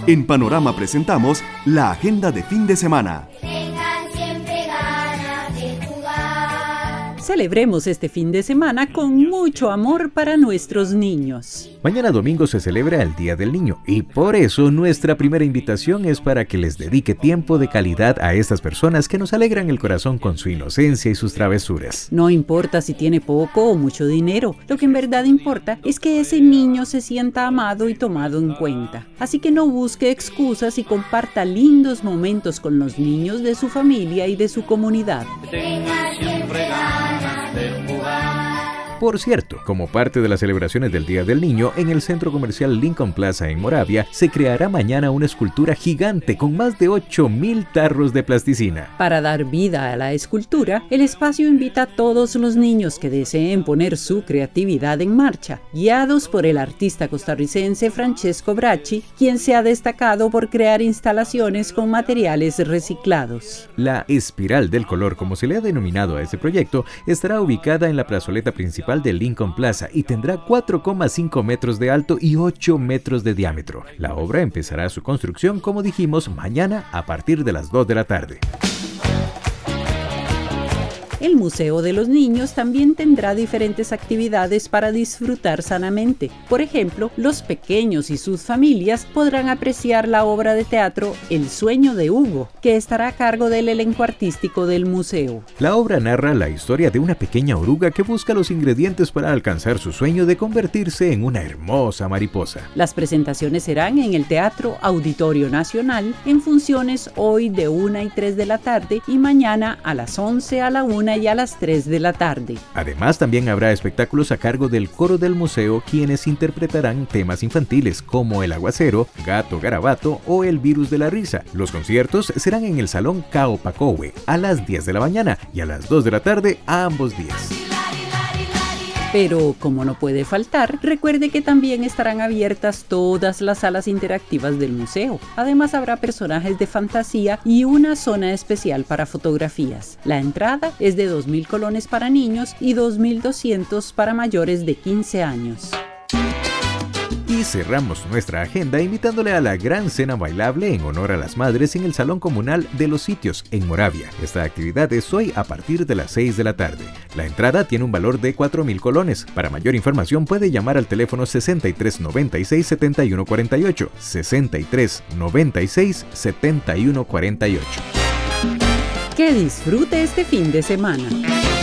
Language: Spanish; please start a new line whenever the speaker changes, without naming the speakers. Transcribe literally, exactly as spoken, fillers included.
En Panorama presentamos la agenda de fin de semana.
Celebremos este fin de semana con mucho amor para nuestros niños.
Mañana domingo se celebra el Día del Niño y por eso nuestra primera invitación es para que les dedique tiempo de calidad a estas personas que nos alegran el corazón con su inocencia y sus travesuras.
No importa si tiene poco o mucho dinero, lo que en verdad importa es que ese niño se sienta amado y tomado en cuenta. Así que no busque excusas y comparta lindos momentos con los niños de su familia y de su comunidad.
Por cierto, como parte de las celebraciones del Día del Niño, en el Centro Comercial Lincoln Plaza en Moravia, se creará mañana una escultura gigante con más de ocho mil tarros de plasticina.
Para dar vida a la escultura, el espacio invita a todos los niños que deseen poner su creatividad en marcha, guiados por el artista costarricense Francesco Bracci, quien se ha destacado por crear instalaciones con materiales reciclados.
La espiral del color, como se le ha denominado a este proyecto, estará ubicada en la plazoleta principal de Lincoln Plaza y tendrá cuatro coma cinco metros de alto y ocho metros de diámetro. La obra empezará su construcción, como dijimos, mañana a partir de las dos de la tarde.
El Museo de los Niños también tendrá diferentes actividades para disfrutar sanamente. Por ejemplo, los pequeños y sus familias podrán apreciar la obra de teatro El sueño de Hugo, que estará a cargo del elenco artístico del museo.
La obra narra la historia de una pequeña oruga que busca los ingredientes para alcanzar su sueño de convertirse en una hermosa mariposa.
Las presentaciones serán en el Teatro Auditorio Nacional en funciones hoy de una y tres de la tarde y mañana a las once, a la una y a las tres de la tarde.
Además, también habrá espectáculos a cargo del coro del museo, quienes interpretarán temas infantiles como El aguacero, Gato Garabato o El virus de la risa. Los conciertos serán en el Salón Caopacowe a las diez de la mañana y a las dos de la tarde a ambos días.
Pero, como no puede faltar, recuerde que también estarán abiertas todas las salas interactivas del museo. Además, habrá personajes de fantasía y una zona especial para fotografías. La entrada es de dos mil colones para niños y dos mil doscientos para mayores de quince años.
Y cerramos nuestra agenda invitándole a la gran cena bailable en honor a las madres en el Salón Comunal de los Sitios en Moravia. Esta actividad es hoy a partir de las seis de la tarde. La entrada tiene un valor de cuatro mil colones. Para mayor información puede llamar al teléfono sesenta y tres noventa y seis setenta y uno cuarenta y ocho, sesenta y tres noventa y seis setenta y uno cuarenta y ocho.
Que disfrute este fin de semana.